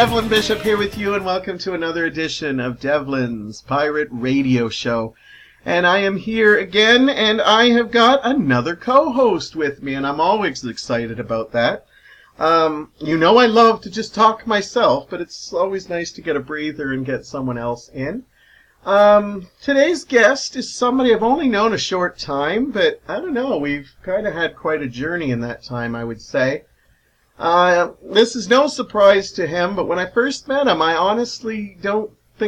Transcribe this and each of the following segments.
Devlin Bishop here with you, and welcome to another edition of Devlin's Pirate Radio Show. And I am here again, and I have got another co-host with me, and I'm always excited about that. You know I love to just talk myself, but it's always nice to get a breather and get someone else in. Today's guest is somebody I've only known a short time, but I don't know, we've kind of had quite a journey in that time, I would say. This is no surprise to him, but when I first met him, I honestly don't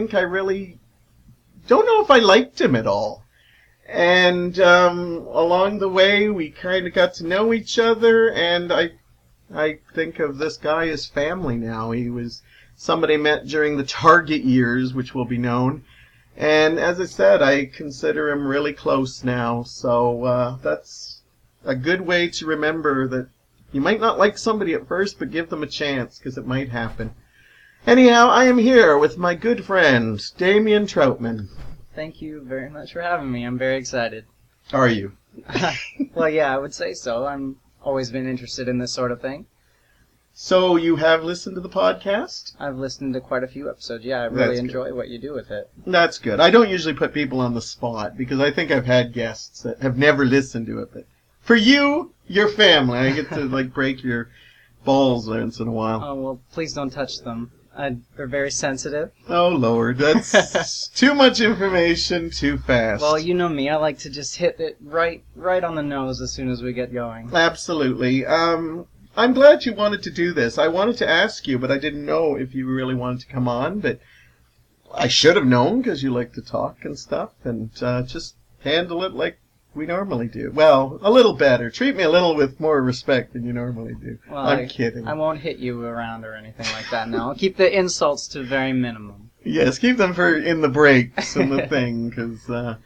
know if I liked him at all. And along the way, we kind of got to know each other, and I think of this guy as family now. He was somebody I met during the Target years, which will be known. And as I said, I consider him really close now. So that's a good way to remember that you might not like somebody at first, but give them a chance, because it might happen. Anyhow, I am here with my good friend, Damien Troutman. Thank you very much for having me. I'm very excited. Are you? Well, yeah, I would say so. I'm always been interested in this sort of thing. So you have listened to the podcast? I've listened to quite a few episodes. Yeah, I really enjoy what you do with it. That's good. I don't usually put people on the spot, because I think I've had guests that have never listened to it. But for you, your family, I get to break your balls once in a while. Oh, well, please don't touch them. They're very sensitive. Oh, Lord. That's too much information too fast. Well, you know me. I like to just hit it right on the nose as soon as we get going. Absolutely. I'm glad you wanted to do this. I wanted to ask you, but I didn't know if you really wanted to come on. But I should have known, because you like to talk and stuff, and just handle it like we normally do. Well, a little better. Treat me a little with more respect than you normally do. Well, I'm kidding. I won't hit you around or anything like that now. I'll keep the insults to very minimum. Yes, keep them for in the breaks and the thing, because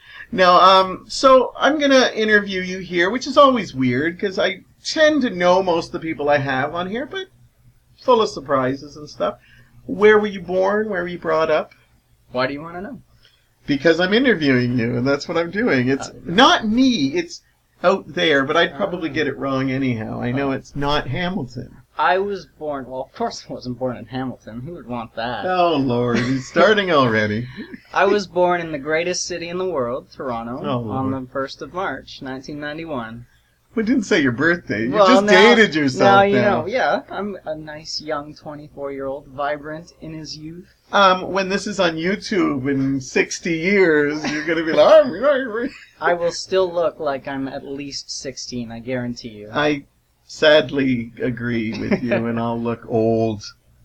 so I'm gonna interview you here, which is always weird, because I tend to know most of the people I have on here, but full of surprises and stuff. Where were you born? Where were you brought up? Why do you want to know? Because I'm interviewing you, and that's what I'm doing. It's not me, it's out there, but I'd probably get it wrong anyhow. I know it's not Hamilton. I was born, well, of course I wasn't born in Hamilton. Who would want that? Oh, Lord, he's starting already. I was born in the greatest city in the world, Toronto, Oh, on the 1st of March, 1991. We didn't say your birthday. You Well, just dated yourself now. You know, yeah. I'm a nice, young 24-year-old, vibrant in his youth. When this is on YouTube in 60 years, you're going to be like... I will still look like I'm at least 16, I guarantee you. I sadly agree with you, and I'll look old.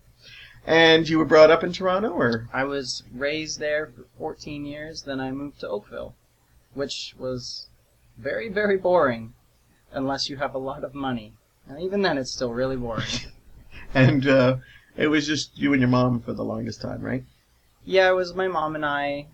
And you were brought up in Toronto, or? I was raised there for 14 years, then I moved to Oakville, which was very, very boring, unless you have a lot of money. And even then, it's still really boring. And it was just you and your mom for the longest time, right? Yeah, it was my mom and I.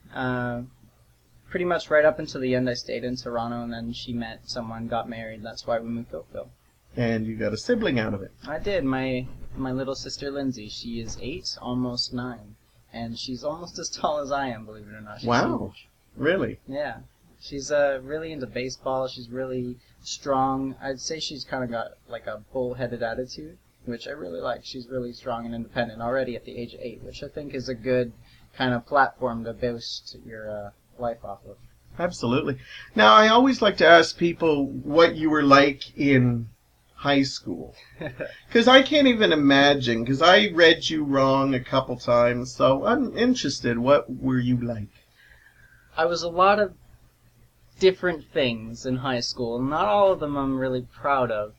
Pretty much right up until the end, I stayed in Toronto, and then she met someone, got married. That's why we moved to Oakville. And you got a sibling out of it. I did. My little sister, Lindsay, she is 8, almost 9. And she's almost as tall as I am, believe it or not. She's Wow. huge. Really? Yeah. She's really into baseball. She's really strong. I'd say she's kind of got like a bull-headed attitude, which I really like. She's really strong and independent already at the age of 8, which I think is a good kind of platform to boost your life off of. Absolutely. Now, I always like to ask people what you were like in high school. Because I can't even imagine, because I read you wrong a couple times, so I'm interested. What were you like? I was a lot of different things in high school. Not all of them I'm really proud of.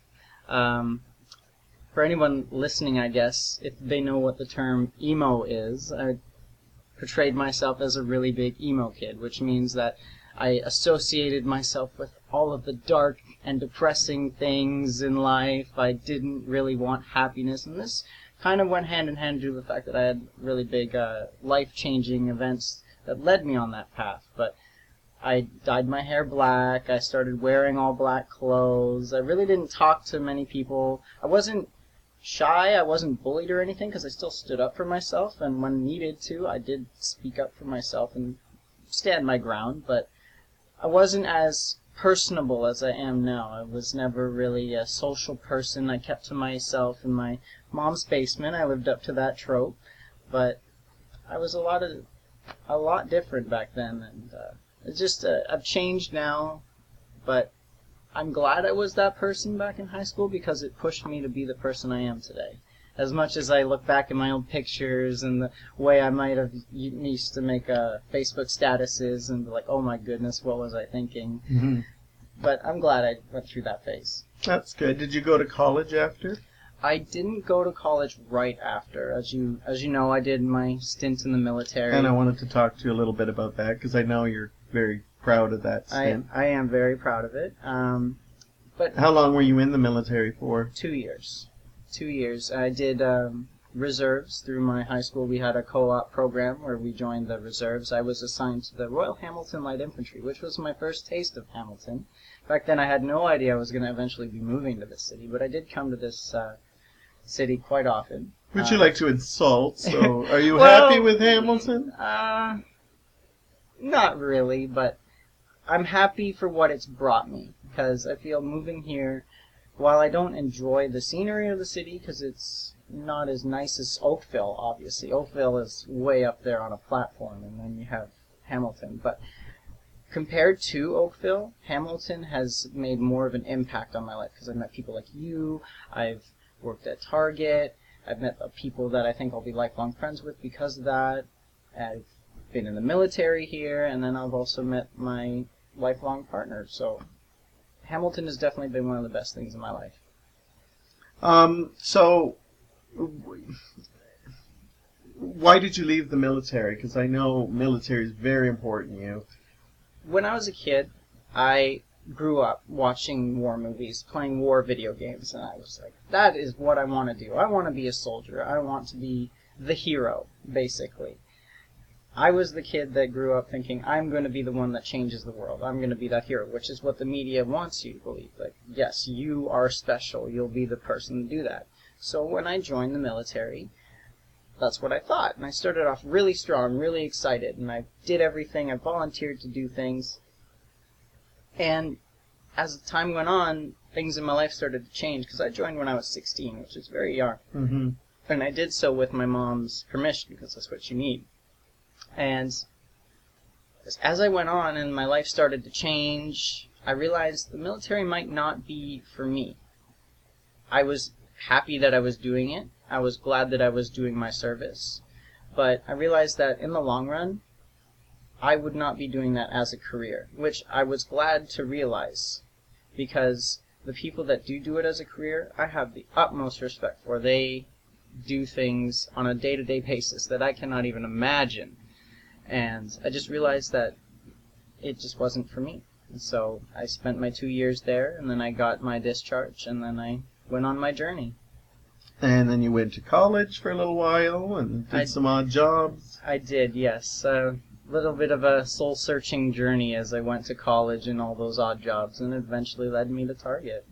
For anyone listening, I guess, if they know what the term emo is, I portrayed myself as a really big emo kid, which means that I associated myself with all of the dark and depressing things in life. I didn't really want happiness, and this kind of went hand in hand due to the fact that I had really big life-changing events that led me on that path. But I dyed my hair black, I started wearing all black clothes, I really didn't talk to many people. I wasn't shy, I wasn't bullied or anything, because I still stood up for myself, and when needed to, I did speak up for myself and stand my ground, but I wasn't as personable as I am now. I was never really a social person. I kept to myself in my mom's basement. I lived up to that trope, but I was a lot different back then, and it's just I've changed now, but I'm glad I was that person back in high school because it pushed me to be the person I am today. As much as I look back at my old pictures and the way I might have used to make Facebook statuses and be like, oh my goodness, what was I thinking? Mm-hmm. But I'm glad I went through that phase. That's good. Did you go to college after? I didn't go to college right after. As you know, I did my stint in the military. And I wanted to talk to you a little bit about that because I know you're very proud of that stint. I am very proud of it. But how long were you in the military for? 2 years. 2 years. I did reserves through my high school. We had a co-op program where we joined the reserves. I was assigned to the Royal Hamilton Light Infantry, which was my first taste of Hamilton. Back then I had no idea I was going to eventually be moving to this city, but I did come to this city quite often. Would you like to insult? So, are you well, happy with Hamilton? Not really, but I'm happy for what it's brought me, because I feel moving here, while I don't enjoy the scenery of the city, because it's not as nice as Oakville, obviously. Oakville is way up there on a platform, and then you have Hamilton. But compared to Oakville, Hamilton has made more of an impact on my life, because I've met people like you, I've worked at Target, I've met people that I think I'll be lifelong friends with because of that. I've been in the military here, and then I've also met my lifelong partner, so Hamilton has definitely been one of the best things in my life. So, why did you leave the military? Because I know military is very important to you. When I was a kid, I grew up watching war movies, playing war video games, and I was like, that is what I want to do. I want to be a soldier. I want to be the hero, basically. I was the kid that grew up thinking, I'm going to be the one that changes the world. I'm going to be that hero, which is what the media wants you to believe. Like, yes, you are special. You'll be the person to do that. So when I joined the military, that's what I thought. And I started off really strong, really excited, and I did everything. I volunteered to do things. And as the time went on, things in my life started to change, because I joined when I was 16, which is very young. Mm-hmm. And I did so with my mom's permission, because that's what you need. And as I went on and my life started to change, I realized the military might not be for me. I was happy that I was doing it. I was glad that I was doing my service. But I realized that in the long run, I would not be doing that as a career, which I was glad to realize, because the people that do it as a career, I have the utmost respect for. They do things on a day-to-day basis that I cannot even imagine. And I just realized that it just wasn't for me. And so I spent my 2 years there, and then I got my discharge, and then I went on my journey. And then you went to college for a little while and did some odd jobs. I did, yes. A little bit of a soul-searching journey as I went to college and all those odd jobs, and it eventually led me to Target.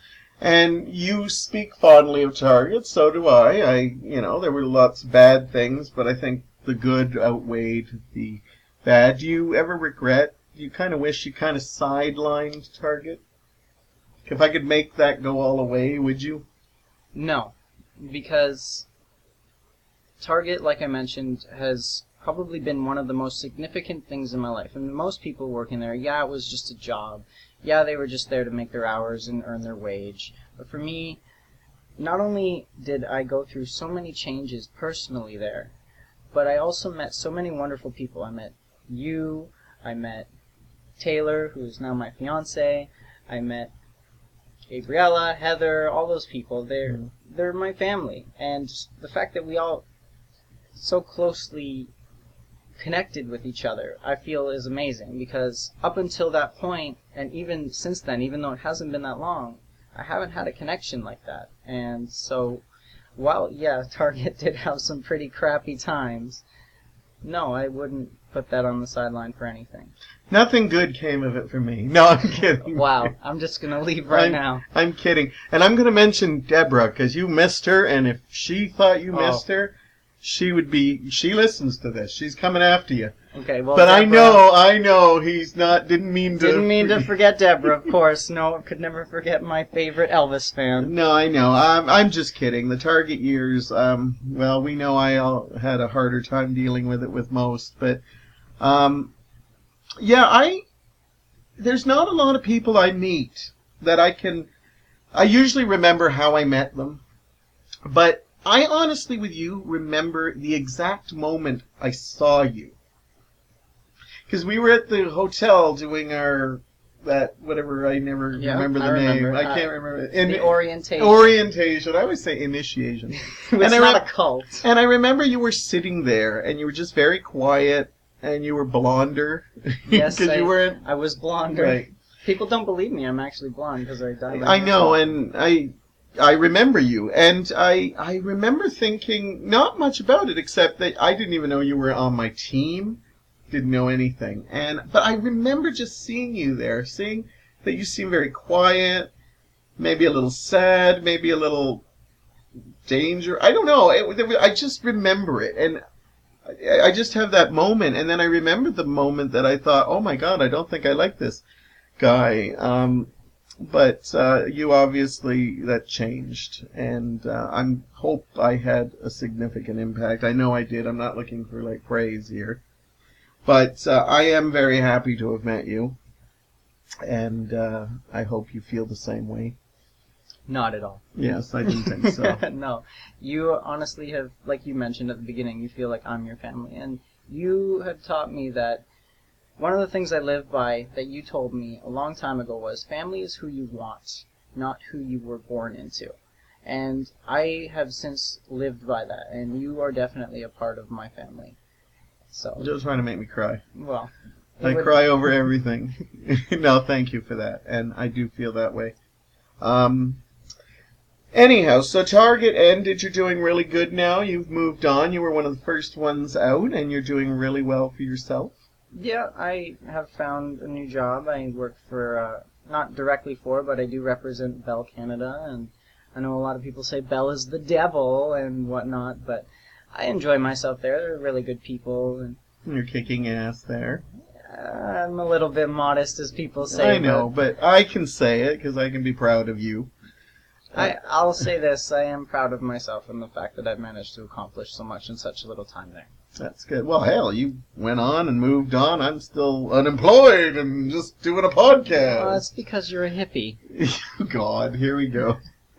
And you speak fondly of Target, so do I. There were lots of bad things, but I think the good outweighed the bad. Do you ever regret? Do you kind of wish you kind of sidelined Target? If I could make that go all away, would you? No, because Target, like I mentioned, has probably been one of the most significant things in my life. And most people working there, yeah, it was just a job. Yeah, they were just there to make their hours and earn their wage. But for me, not only did I go through so many changes personally there, but I also met so many wonderful people. I met you, I met Taylor, who is now my fiance, I met Gabriella, Heather, all those people. They're my family. And the fact that we all so closely connected with each other, I feel is amazing, because up until that point, and even since then, even though it hasn't been that long, I haven't had a connection like that. And so, while, yeah, Target did have some pretty crappy times, no, I wouldn't put that on the sideline for anything. Nothing good came of it for me. No, I'm kidding. Wow, I'm just going to leave now. I'm kidding. And I'm going to mention Deborah, because you missed her, and if she thought you missed her, she listens to this. She's coming after you. Okay, well, But Deborah, I know he's not. Didn't mean to forget Deborah, of course. No, could never forget my favorite Elvis fan. No, I know. I'm just kidding. The Target years. Well, we know had a harder time dealing with it with most, but yeah, there's not a lot of people I meet that I usually remember how I met them, but I honestly, with you, remember the exact moment I saw you. Because we were at the hotel doing whatever, I never remember the name. I can't remember. The orientation. Orientation. I always say initiation. It's not a cult. And I remember you were sitting there, and you were just very quiet, and you were blonder. Yes, I was blonder. Right. People don't believe me. I'm actually blonde because I dyed my I hair know, blonde. and I remember you, and I remember thinking not much about it, except that I didn't even know you were on my team. Didn't know anything, but I remember just seeing you there, seeing that you seemed very quiet, maybe a little sad, maybe a little danger. I don't know. I just remember it, and I just have that moment, and then I remember the moment that I thought, oh my God, I don't think I like this guy. But you obviously, that changed, and I hope I had a significant impact. I know I did. I'm not looking for praise here. But I am very happy to have met you, and I hope you feel the same way. Not at all. Yes, I didn't think so. No. You honestly have, like you mentioned at the beginning, you feel like I'm your family. And you have taught me that one of the things I live by that you told me a long time ago was family is who you want, not who you were born into. And I have since lived by that, and you are definitely a part of my family. So You're just trying to make me cry. Well, I cry over everything. No, thank you for that, and I do feel that way. Anyhow, so Target ended. You're doing really good now. You've moved on. You were one of the first ones out, and you're doing really well for yourself. Yeah, I have found a new job. I work for, not directly for, but I do represent Bell Canada, and I know a lot of people say Bell is the devil and whatnot, but I enjoy myself there. They're really good people. And you're kicking ass there. I'm a little bit modest, as people say. I know, but I can say it because I can be proud of you. I'll say this. I am proud of myself and the fact that I've managed to accomplish so much in such a little time there. That's good. Well, hell, you went on and moved on. I'm still unemployed and just doing a podcast. Well, that's because you're a hippie. God, here we go.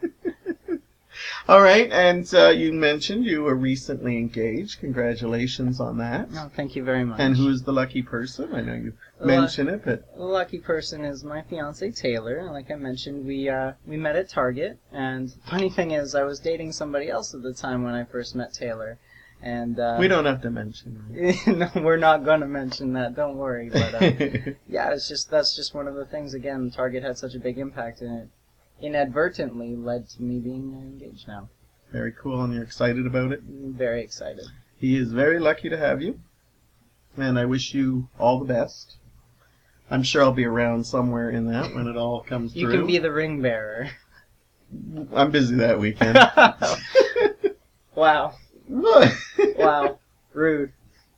All right, and you mentioned you were recently engaged. Congratulations on that. No, thank you very much. And who's the lucky person? I know you mentioned it, but the lucky person is my fiance Taylor. Like I mentioned, we met at Target, and funny thing is, I was dating somebody else at the time when I first met Taylor, and we don't have to mention it. No, we're not going to mention that. Don't worry. But yeah, that's just one of the things. Again, Target had such a big impact in it. Inadvertently led to me being engaged now. Very cool, and you're excited about it? Very excited. He is very lucky to have you, and I wish you all the best. I'm sure I'll be around somewhere in that when it all comes through. You can be the ring bearer. I'm busy that weekend. Wow. Wow. Rude.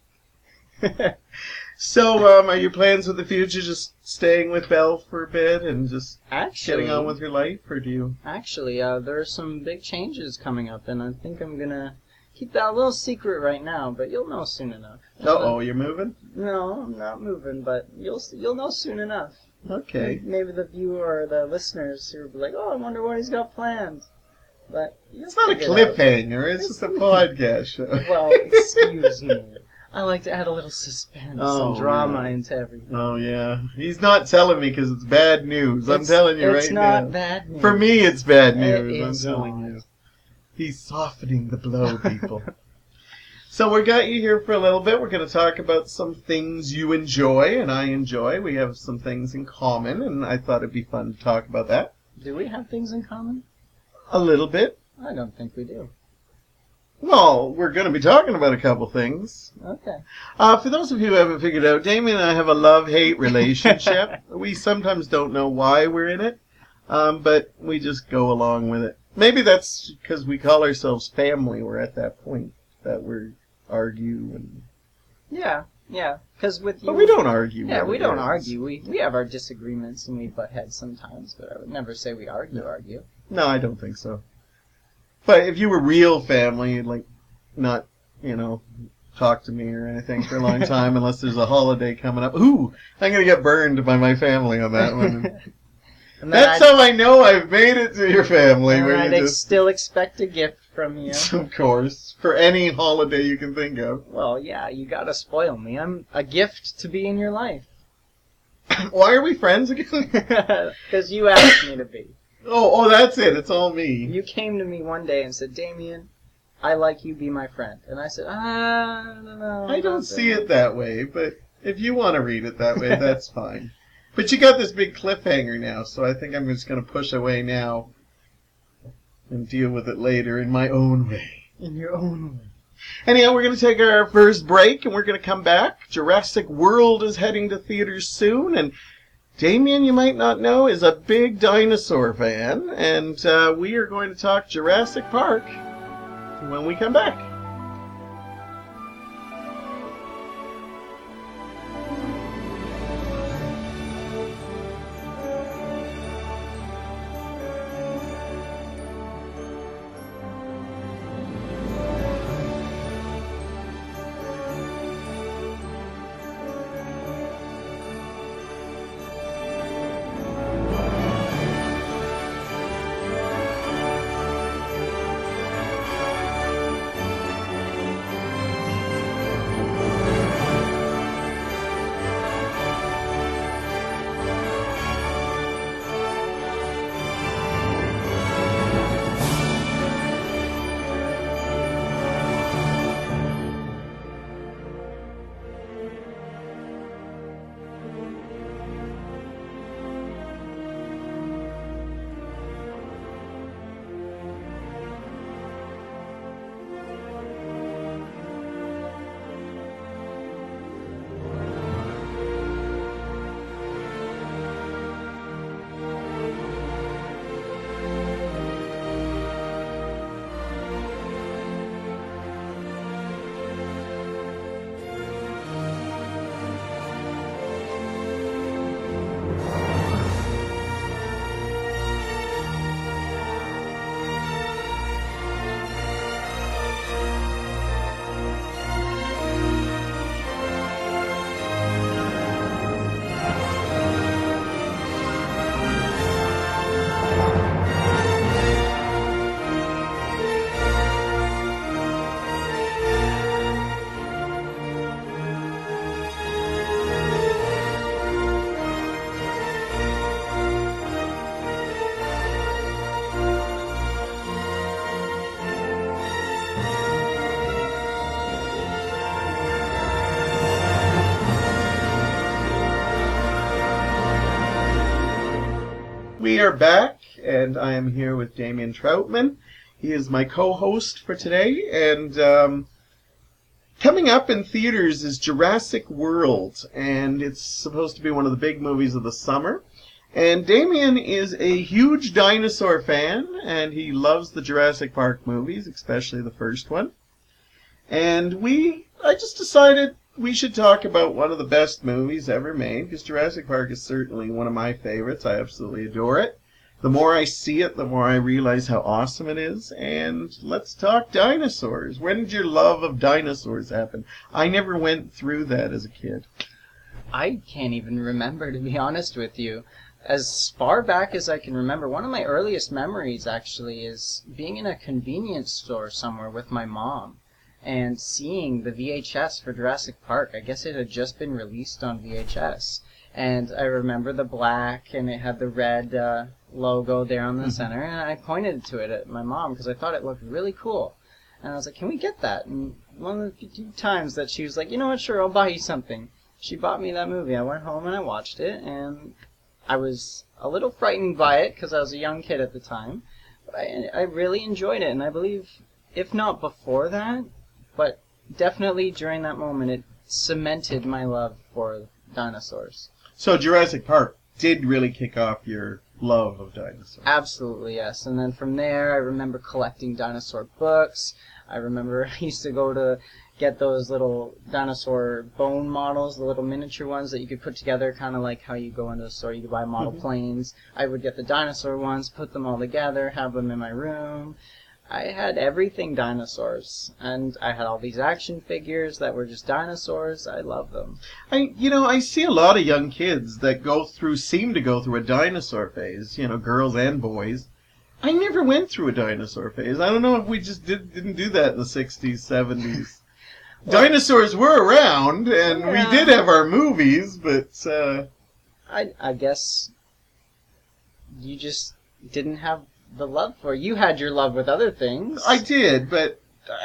So, are your plans with the future just staying with Belle for a bit and just getting on with your life, or do you? Actually, there are some big changes coming up, and I think I'm gonna keep that a little secret right now, but you'll know soon enough. Uh-oh, you're moving? No, I'm not moving, but you'll know soon enough. Okay. Maybe the viewer or the listeners who will be like, oh, I wonder what he's got planned. But it's not a cliffhanger, it's just a podcast show. Well, excuse me. I like to add a little suspense and drama into everything. Oh, yeah. He's not telling me because it's bad news. I'm telling you right now. It's not bad news. For me, it's bad news. I'm telling you. He's softening the blow, people. So we got you here for a little bit. We're going to talk about some things you enjoy and I enjoy. We have some things in common, and I thought it'd be fun to talk about that. Do we have things in common? A little bit. I don't think we do. Well, we're going to be talking about a couple things. Okay. For those of you who haven't figured out, Damien and I have a love-hate relationship. We sometimes don't know why we're in it, but we just go along with it. Maybe that's because we call ourselves family. We're at that point that we argue and... Yeah, Yeah, because with you... But we don't argue. Yeah, we don't is. argue. We have our disagreements and we butt heads sometimes, but I would never say we argue. No, I don't think so. But if you were real family, you'd like not, talk to me or anything for a long time unless there's a holiday coming up. Ooh, I'm gonna get burned by my family on that one. That's how I know I've made it to your family. And where I'd you just, still expect a gift from you. of course, for any holiday you can think of. Well, yeah, you gotta spoil me. I'm a gift to be in your life. Why are we friends again? Because you asked me to be. Oh, that's it. It's all me. You came to me one day and said, Damien, I like you, be my friend. And I said, I don't know. I don't see it that way, but if you want to read it that way, that's fine. But you got this big cliffhanger now, so I think I'm just going to push away now and deal with it later in my own way. In your own way. Anyhow, we're going to take our first break, and we're going to come back. Jurassic World is heading to theaters soon, and Damien, you might not know, is a big dinosaur fan, and we are going to talk Jurassic Park when we come back. We are back, and I am here with Damien Troutman. He is my co-host for today, and coming up in theaters is Jurassic World, and it's supposed to be one of the big movies of the summer. And Damien is a huge dinosaur fan, and he loves the Jurassic Park movies, especially the first one. And I just decided we should talk about one of the best movies ever made, because Jurassic Park is certainly one of my favorites. I absolutely adore it. The more I see it, the more I realize how awesome it is. And let's talk dinosaurs. When did your love of dinosaurs happen? I never went through that as a kid. I can't even remember, to be honest with you. As far back as I can remember, one of my earliest memories, actually, is being in a convenience store somewhere with my mom and seeing the VHS for Jurassic Park. I guess it had just been released on VHS. And I remember the black, and it had the red logo there on the center, and I pointed to it at my mom because I thought it looked really cool. And I was like, can we get that? And one of the few times that she was like, you know what, sure, I'll buy you something. She bought me that movie. I went home and I watched it, and I was a little frightened by it because I was a young kid at the time. But I really enjoyed it, and I believe, if not before that, but definitely during that moment, it cemented my love for dinosaurs. So Jurassic Park did really kick off your love of dinosaurs. Absolutely, yes. And then from there, I remember collecting dinosaur books. I remember I used to go to get those little dinosaur bone models, the little miniature ones that you could put together, kind of like how you go into a store, you could buy model planes. I would get the dinosaur ones, put them all together, have them in my room. I had everything dinosaurs, and I had all these action figures that were just dinosaurs. I love them. I see a lot of young kids that seem to go through a dinosaur phase, girls and boys. I never went through a dinosaur phase. I don't know if we just didn't do that in the 60s, 70s. Well, dinosaurs were around, and we did have our movies, but... I guess you just didn't have the love for it. You had your love with other things. I did, but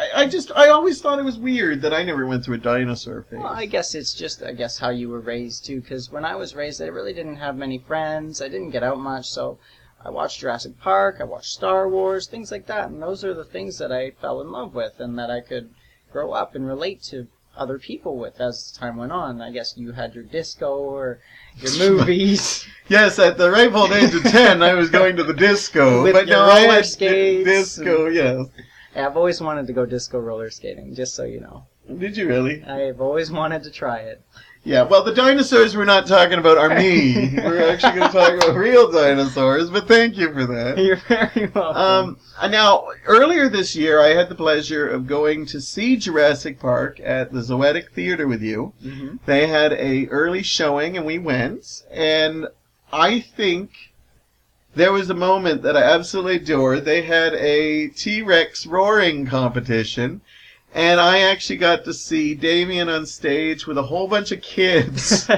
I always thought it was weird that I never went through a dinosaur phase. Well, I guess it's just, how you were raised, too, because when I was raised, I really didn't have many friends. I didn't get out much, so I watched Jurassic Park, I watched Star Wars, things like that, and those are the things that I fell in love with and that I could grow up and relate to other people with as time went on. I guess you had your disco or your movies. Yes, at the ripe old age of 10, I was going to the disco. With your roller skates. Disco, yes. I've always wanted to go disco roller skating, just so you know. Did you really? I've always wanted to try it. Yeah, well, the dinosaurs we're not talking about are me. We're actually going to talk about real dinosaurs, but thank you for that. You're very welcome. Now, earlier this year, I had the pleasure of going to see Jurassic Park at the Zoetic Theater with you. Mm-hmm. They had an early showing, and we went, and I think there was a moment that I absolutely adored. They had a T-Rex roaring competition. And I actually got to see Damien on stage with a whole bunch of kids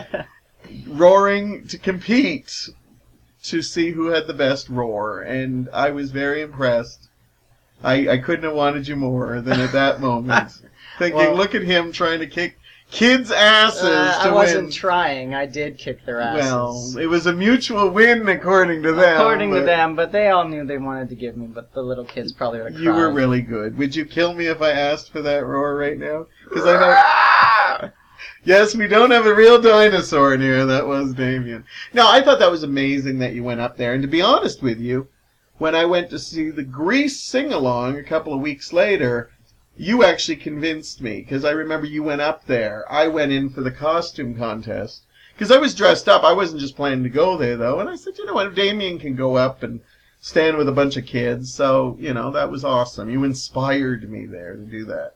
roaring to compete to see who had the best roar. And I was very impressed. I couldn't have wanted you more than at that moment. Thinking, look at him trying to kick kids' asses to win. I wasn't trying. I did kick their asses. Well, it was a mutual win according to them. According to them, but they all knew they wanted to give me, but the little kids probably would have cried. You were really good. Would you kill me if I asked for that roar right now? Because I know... Yes, we don't have a real dinosaur in here. That was Damien. No, I thought that was amazing that you went up there. And to be honest with you, when I went to see the Grease sing-along a couple of weeks later... You actually convinced me, because I remember you went up there. I went in for the costume contest, because I was dressed up. I wasn't just planning to go there, though. And I said, you know what, if Damien can go up and stand with a bunch of kids. So, that was awesome. You inspired me there to do that.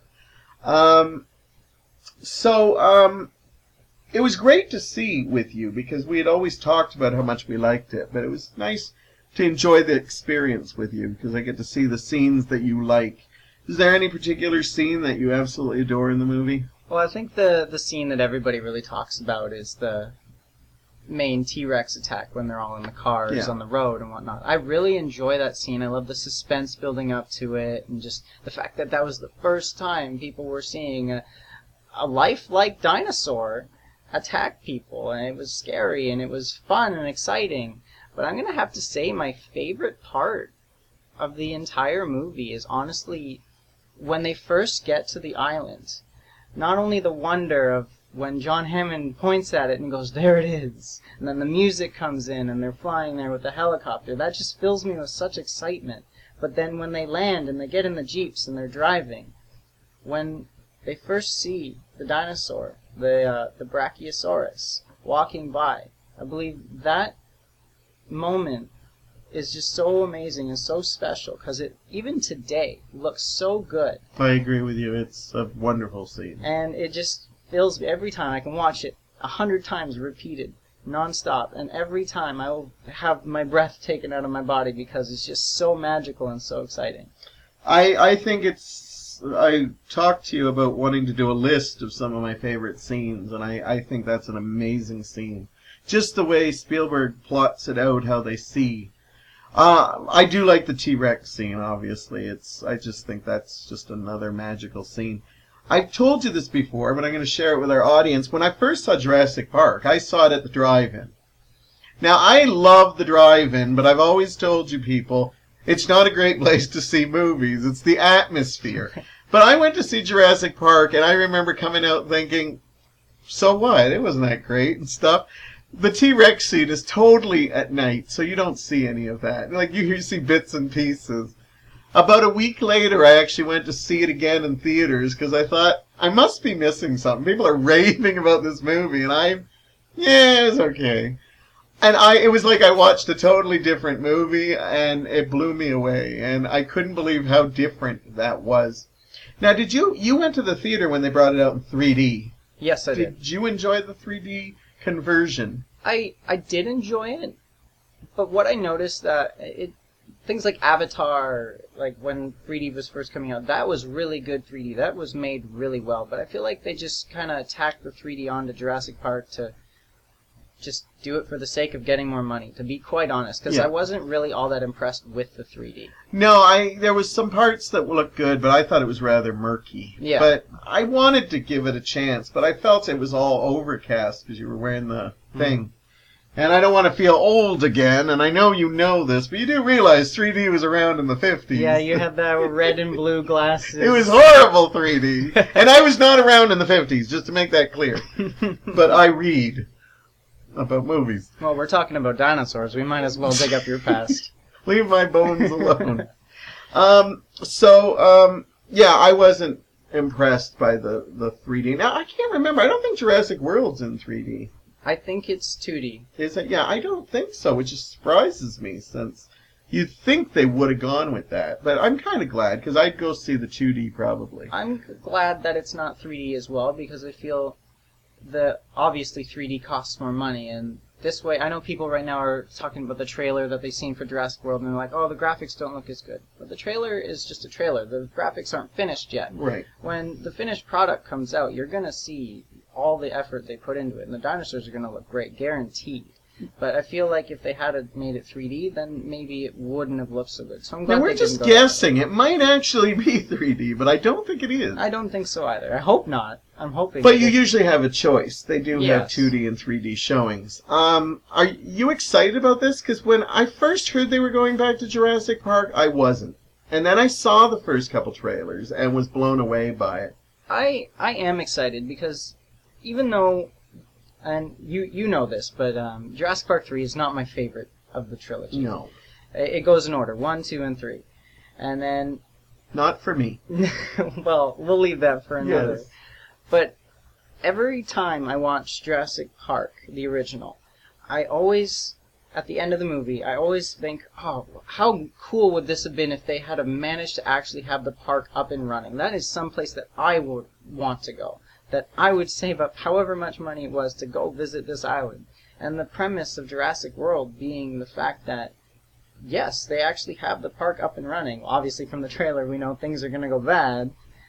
It was great to see with you, because we had always talked about how much we liked it. But it was nice to enjoy the experience with you, because I get to see the scenes that you like. Is there any particular scene that you absolutely adore in the movie? Well, I think the scene that everybody really talks about is the main T-Rex attack when they're all in the cars on the road and whatnot. I really enjoy that scene. I love the suspense building up to it, and just the fact that that was the first time people were seeing a lifelike dinosaur attack people, and it was scary, and it was fun and exciting. But I'm going to have to say my favorite part of the entire movie is honestly when they first get to the island. Not only the wonder of when John Hammond points at it and goes, there it is, and then the music comes in and they're flying there with the helicopter. That just fills me with such excitement. But then when they land and they get in the jeeps and they're driving, when they first see the dinosaur, the Brachiosaurus, walking by, I believe that moment is just so amazing and so special, because it, even today, looks so good. I agree with you. It's a wonderful scene. And it just fills me every time. I can watch it 100 times repeated, nonstop, and every time I will have my breath taken out of my body because it's just so magical and so exciting. I think I talked to you about wanting to do a list of some of my favorite scenes, and I think that's an amazing scene. Just the way Spielberg plots it out, how they see. I do like the T-Rex scene, obviously. I just think that's just another magical scene. I've told you this before, but I'm going to share it with our audience. When I first saw Jurassic Park, I saw it at the drive-in. Now, I love the drive-in, but I've always told you people, it's not a great place to see movies. It's the atmosphere. But I went to see Jurassic Park, and I remember coming out thinking, so what? It wasn't that great and stuff. The T-Rex scene is totally at night, so you don't see any of that. Like, you see bits and pieces. About a week later, I actually went to see it again in theaters, because I thought, I must be missing something. People are raving about this movie, and yeah, it's okay. And it was like I watched a totally different movie, and it blew me away, and I couldn't believe how different that was. Now, you went to the theater when they brought it out in 3D. Yes, I did. Did you enjoy the 3D conversion? I did enjoy it, but what I noticed that things like Avatar, like when 3D was first coming out, that was really good 3D. That was made really well, but I feel like they just kind of tacked the 3D onto Jurassic Park to just do it for the sake of getting more money, to be quite honest, because I wasn't really all that impressed with the 3D. No, there was some parts that looked good, but I thought it was rather murky. Yeah. But I wanted to give it a chance, but I felt it was all overcast because you were wearing the thing. And I don't want to feel old again, and I know you know this, but you do realize 3D was around in the 50s. Yeah, you had the red and blue glasses. It was horrible 3D. And I was not around in the 50s, just to make that clear. But I read about movies. Well, we're talking about dinosaurs. We might as well dig up your past. Leave my bones alone. Yeah, I wasn't impressed by the 3D. Now, I can't remember. I don't think Jurassic World's in 3D. I think it's 2D. Is it? Yeah, I don't think so, which just surprises me, since you'd think they would have gone with that. But I'm kind of glad, because I'd go see the 2D probably. I'm glad that it's not 3D as well, because I feel obviously 3D costs more money, and this way, I know people right now are talking about the trailer that they've seen for Jurassic World, and they're like, oh, the graphics don't look as good. But the trailer is just a trailer. The graphics aren't finished yet. Right. When the finished product comes out, you're going to see all the effort they put into it, and the dinosaurs are going to look great, guaranteed. But I feel like if they had made it 3D, then maybe it wouldn't have looked so good. So I'm glad we're just guessing. It might actually be 3D, but I don't think it is. I don't think so either. I hope not. I'm hoping. But you usually have a choice. They do have 2D and 3D showings. Are you excited about this? Because when I first heard they were going back to Jurassic Park, I wasn't. And then I saw the first couple trailers and was blown away by it. I am excited because even though, and you know this, but Jurassic Park 3 is not my favorite of the trilogy. No. It goes in order, 1, 2, and 3. And then... Not for me. Well, we'll leave that for another. Yes. But every time I watch Jurassic Park, the original, I always, at the end of the movie, I always think, oh, how cool would this have been if they had managed to actually have the park up and running. That is someplace that I would want to go. That I would save up however much money it was to go visit this island. And the premise of Jurassic World being the fact that, yes, they actually have the park up and running. Obviously, from the trailer, we know things are going to go bad.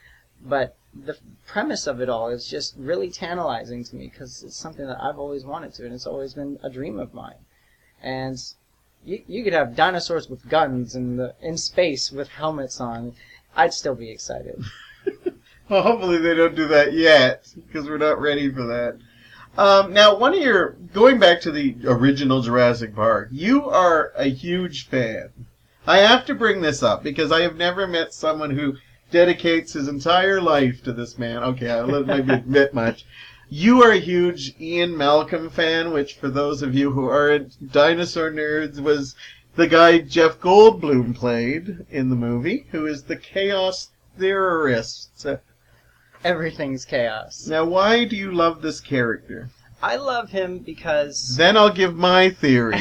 But the premise of it all is just really tantalizing to me because it's something that I've always wanted to, and it's always been a dream of mine. And you could have dinosaurs with guns in space with helmets on. I'd still be excited. Well, hopefully they don't do that yet, because we're not ready for that. Now, going back to the original Jurassic Park, you are a huge fan. I have to bring this up, because I have never met someone who dedicates his entire life to this man. Okay, I'll let maybe admit much. You are a huge Ian Malcolm fan, which for those of you who aren't dinosaur nerds was the guy Jeff Goldblum played in the movie, who is the chaos theorist. Everything's chaos. Now, why do you love this character? I love him because... Then I'll give my theory.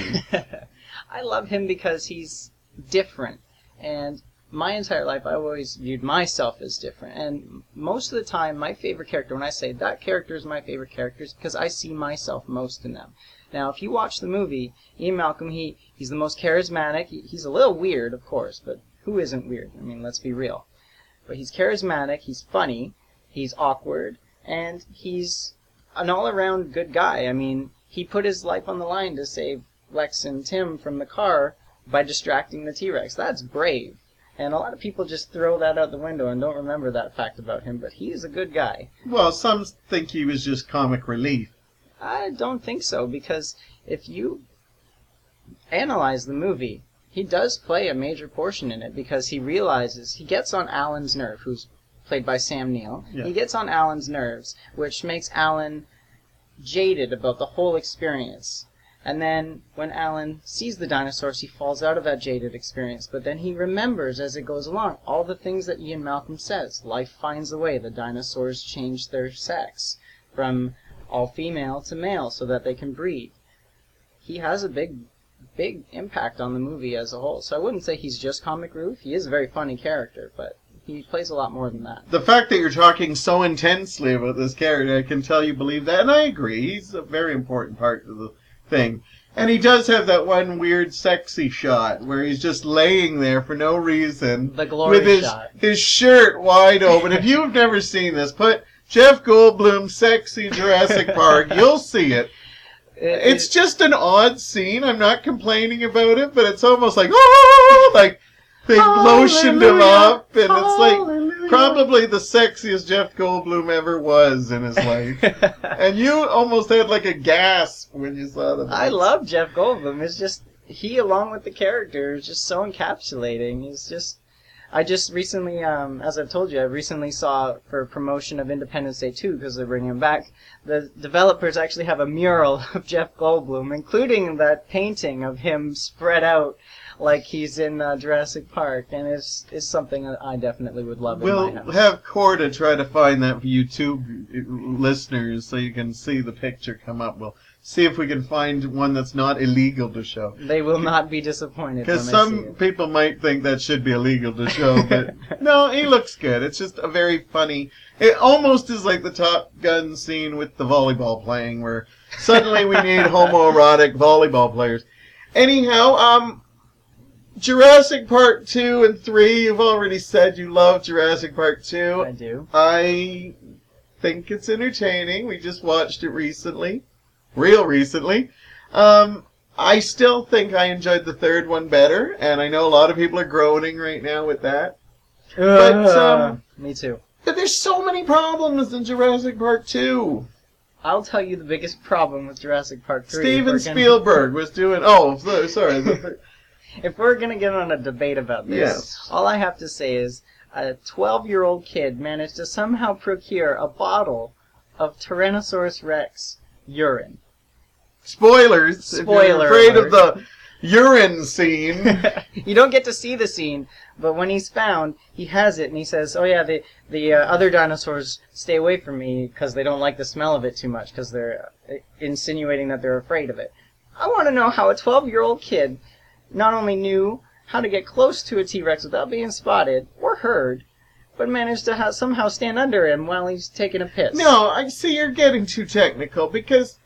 I love him because he's different. And my entire life, I've always viewed myself as different. And most of the time, my favorite character, when I say that character is my favorite character, is because I see myself most in them. Now, if you watch the movie, Ian Malcolm, he's the most charismatic. He's a little weird, of course, but who isn't weird? I mean, let's be real. But he's charismatic, he's funny, he's awkward, and he's an all-around good guy. I mean, he put his life on the line to save Lex and Tim from the car by distracting the T-Rex. That's brave. And a lot of people just throw that out the window and don't remember that fact about him, but he is a good guy. Well, some think he was just comic relief. I don't think so, because if you analyze the movie, he does play a major portion in it, because he gets on Alan's nerve, who's played by Sam Neill. Yeah. He gets on Alan's nerves, which makes Alan jaded about the whole experience. And then when Alan sees the dinosaurs, he falls out of that jaded experience. But then he remembers as it goes along all the things that Ian Malcolm says. Life finds a way. The dinosaurs change their sex from all female to male so that they can breed. He has a big impact on the movie as a whole. So I wouldn't say he's just comic relief. He is a very funny character, but he plays a lot more than that. The fact that you're talking so intensely about this character, I can tell you believe that, and I agree. He's a very important part of the thing. And he does have that one weird sexy shot where he's just laying there for no reason. The glory with shot. His shirt wide open. If you've never seen this, put Jeff Goldblum sexy Jurassic Park. You'll see it. It's just an odd scene. I'm not complaining about it, but it's almost like, oh, like they lotioned him up, and it's like probably the sexiest Jeff Goldblum ever was in his life. And you almost had like a gasp when you saw the. I love Jeff Goldblum. It's just he, along with the character, is just so encapsulating. He's just. I just recently, as I've told you, I recently saw for promotion of Independence Day 2, because they're bringing him back, the developers actually have a mural of Jeff Goldblum, including that painting of him spread out like he's in Jurassic Park, and it's something that I definitely would love in my house. We'll have Corda try to find that for YouTube listeners so you can see the picture come up. We'll see if we can find one that's not illegal to show. They will not be disappointed. Because some people might think that should be illegal to show, but no, he looks good. It's just a very funny. It almost is like the Top Gun scene with the volleyball playing, where suddenly we need homoerotic volleyball players. Anyhow, Jurassic Park 2 and 3, you've already said you love Jurassic Park 2. I do. I think it's entertaining. We just watched it recently. Real recently. I still think I enjoyed the third one better, and I know a lot of people are groaning right now with that. But me too. But there's so many problems in Jurassic Park 2. I'll tell you the biggest problem with Jurassic Park 3. Steven Spielberg was doing... Oh, sorry. If we're going to get on a debate about this, yes. All I have to say is a 12-year-old kid managed to somehow procure a bottle of Tyrannosaurus Rex urine. Spoilers. Spoiler if you're afraid alert. of the urine scene. You don't get to see the scene, but when he's found, he has it, and he says, oh yeah, the other dinosaurs stay away from me because they don't like the smell of it too much, because they're insinuating that they're afraid of it. I want to know how a 12-year-old kid not only knew how to get close to a T-Rex without being spotted or heard, but managed to somehow stand under him while he's taking a piss. No, I see you're getting too technical, because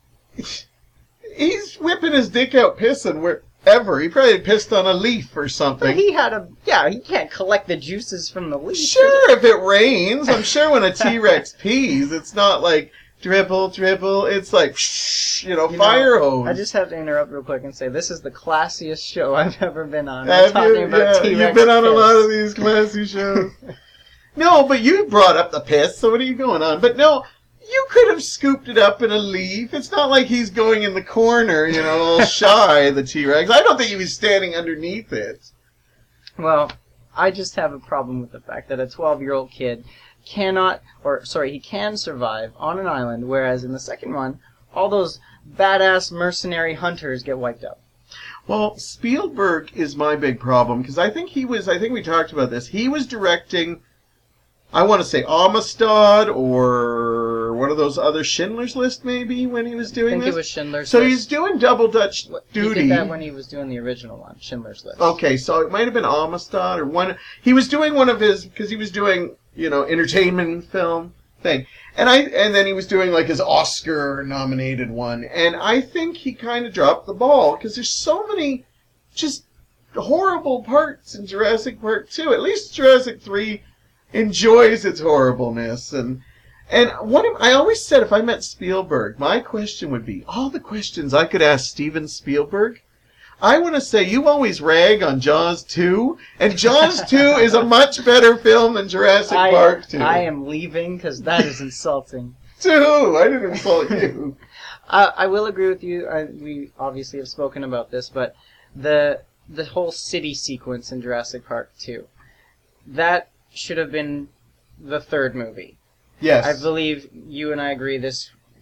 he's whipping his dick out pissing wherever. He probably pissed on a leaf or something. But he had he can't collect the juices from the leaf. Sure, if it rains. I'm sure when a T-Rex pees, it's not like dribble, dribble. It's like, fire hose. I just have to interrupt real quick and say this is the classiest show I've ever been on. Have talking you? about T-Rex You've been on a piss. lot of these classy shows. No, but you brought up the piss, so what are you going on? But no, you could have scooped it up in a leaf. It's not like he's going in the corner, all shy, the T-Rex. I don't think he was standing underneath it. Well, I just have a problem with the fact that a 12-year-old kid he can survive on an island, whereas in the second one, all those badass mercenary hunters get wiped out. Well, Spielberg is my big problem, because I think we talked about this, he was directing, I want to say Amistad, or one of those other Schindler's List, maybe, when he was doing this? I think it was Schindler's So List. he's doing Double Dutch Duty. He did that when he was doing the original one, Schindler's List. Okay, so it might have been Amistad, or one, he was doing one of his, because he was doing, entertainment film thing. And then he was doing like his Oscar nominated one. And I think he kind of dropped the ball, because there's so many just horrible parts in Jurassic Park 2. At least Jurassic 3 enjoys its horribleness. And I always said if I met Spielberg, my question would be, all the questions I could ask Steven Spielberg, I want to say, you always rag on Jaws 2, and Jaws 2 is a much better film than Jurassic Park 2. I am leaving, because that is insulting. To I didn't insult you. I will agree with you. We obviously have spoken about this, but the whole city sequence in Jurassic Park 2, that should have been the third movie. Yes. I believe you and I agree this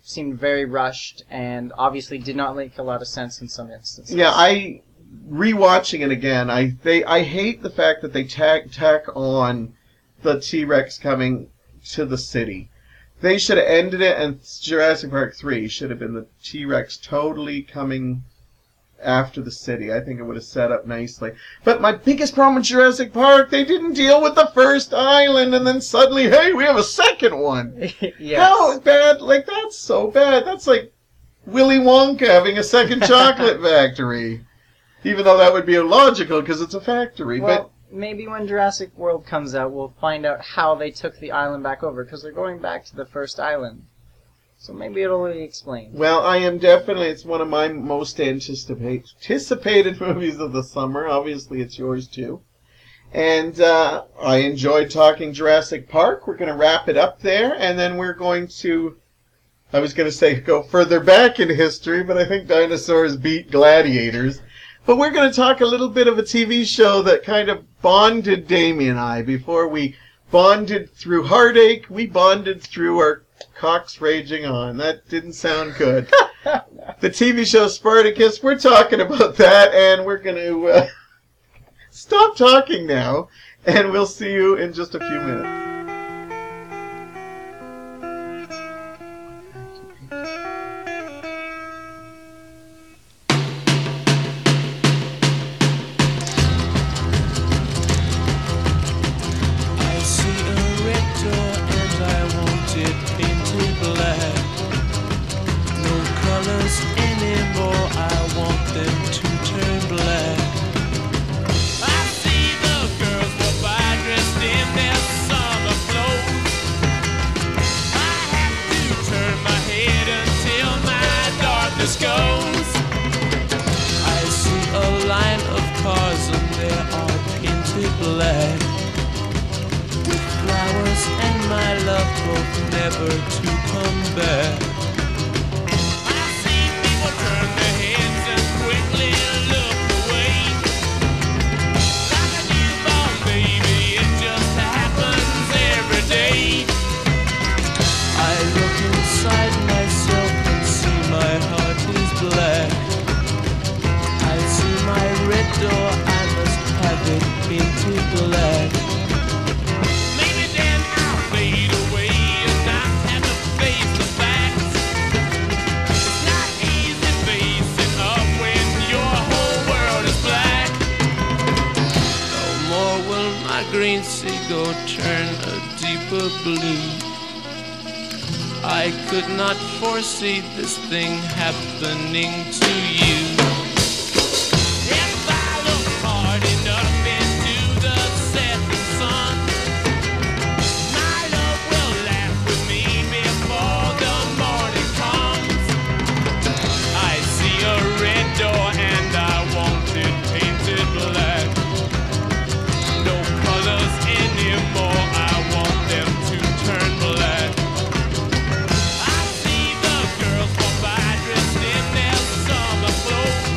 seemed very rushed and obviously did not make a lot of sense in some instances. Yeah, rewatching it again, I hate the fact that they tack on the T-Rex coming to the city. They should have ended it, and Jurassic Park 3 should have been the T-Rex totally coming after the city. I think it would have set up nicely. But my biggest problem with Jurassic Park, they didn't deal with the first island, and then suddenly, hey, we have a second one. Yes. How bad? Like, that's so bad. That's like Willy Wonka having a second chocolate factory. Even though that would be illogical because it's a factory. Well, maybe when Jurassic World comes out, we'll find out how they took the island back over, because they're going back to the first island. So maybe it'll be explained. Well, I am definitely, it's one of my most anticipated movies of the summer. Obviously, it's yours too. And I enjoyed talking Jurassic Park. We're going to wrap it up there, and then we're going to, I was going to say go further back in history, but I think dinosaurs beat gladiators. But we're going to talk a little bit of a TV show that kind of bonded Damien and I. Before we bonded through heartache, we bonded through our cocks raging on. That didn't sound good. The TV show Spartacus, we're talking about that, and we're going to stop talking now, and we'll see you in just a few minutes. green seagull turn a deeper blue. I could not foresee this thing happening to you. If I look hard enough into the setting sun, my love will laugh with me before the morning comes. I see a red door and I want it painted black. No colors anymore, I want them to turn black. I see the girls walk by dressed in their summer clothes.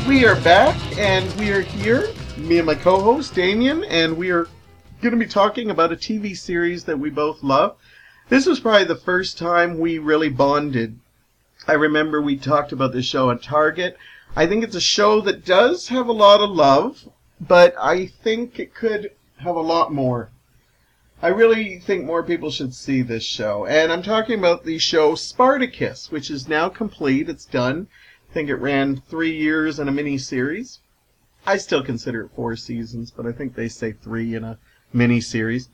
we are back, and we are here, me and my co-host, Damien, and we are going to be talking about a TV series that we both love. This was probably the first time we really bonded. I remember we talked about this show at Target. I think it's a show that does have a lot of love, but I think it could have a lot more. I really think more people should see this show. And I'm talking about the show Spartacus, which is now complete. It's done. I think it ran 3 years in a mini-series. I still consider it 4 seasons, but I think they say 3 in a mini-series.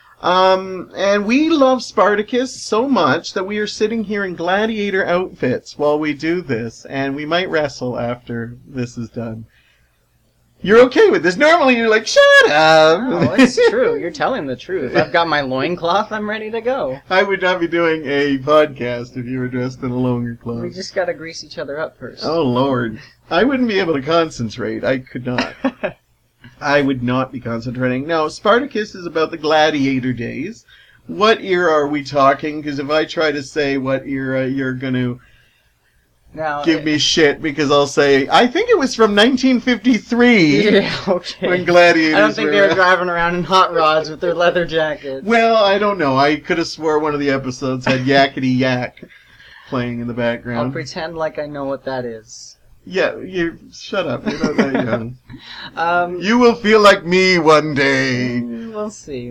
And we love Spartacus so much that we are sitting here in gladiator outfits while we do this, and we might wrestle after this is done. You're okay with this. Normally you're like, shut up! No, it's true. You're telling the truth. I've got my loincloth. I'm ready to go. I would not be doing a podcast if you were dressed in a loincloth. We just gotta grease each other up first. Oh, Lord. I wouldn't be able to concentrate. I could not. I would not be concentrating. Now, Spartacus is about the gladiator days. What era are we talking? Because if I try to say what era, you're going to give me shit, because I'll say, I think it was from 1953. Yeah, okay. When gladiators I don't think they were driving around in hot rods with their leather jackets. Well, I don't know. I could have swore one of the episodes had Yakety Yak playing in the background. I'll pretend like I know what that is. Yeah, you shut up. You're not that young. You will feel like me one day. We'll see.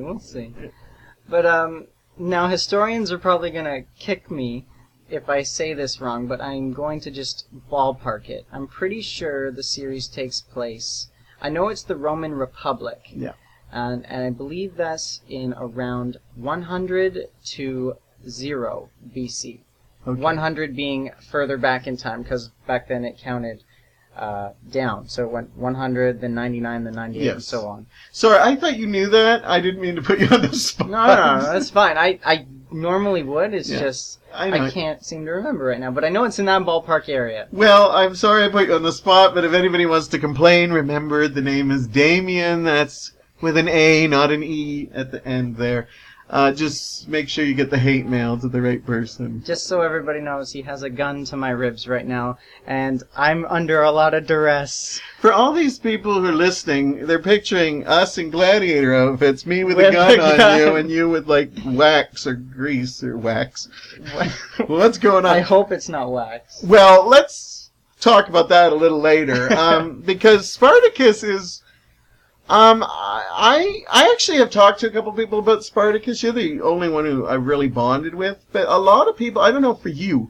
But now historians are probably gonna kick me if I say this wrong, but I'm going to just ballpark it. I'm pretty sure the series takes place. I know it's the Roman Republic. Yeah. And I believe that's in around 100 to 0 BC. Okay. 100 being further back in time, because back then it counted down. So it went 100, then 99, then 98, Yes. and so on. Sorry, I thought you knew that. I didn't mean to put you on the spot. No, that's fine. I normally would. It's Yeah. just I know. I can't seem to remember right now. But I know it's in that ballpark area. Well, I'm sorry I put you on the spot, but if anybody wants to complain, remember the name is Damien. That's with an A, not an E at the end there. Just make sure you get the hate mail to the right person. Just so everybody knows, he has a gun to my ribs right now, and I'm under a lot of duress. For all these people who are listening, they're picturing us in gladiator outfits, me with a With gun a on gun. you, and you with, like, wax or grease or wax. What's going on? I hope it's not wax. Well, let's talk about that a little later, because Spartacus is... I actually have talked to a couple people about Spartacus. You're the only one who I really bonded with, but a lot of people, I don't know for you,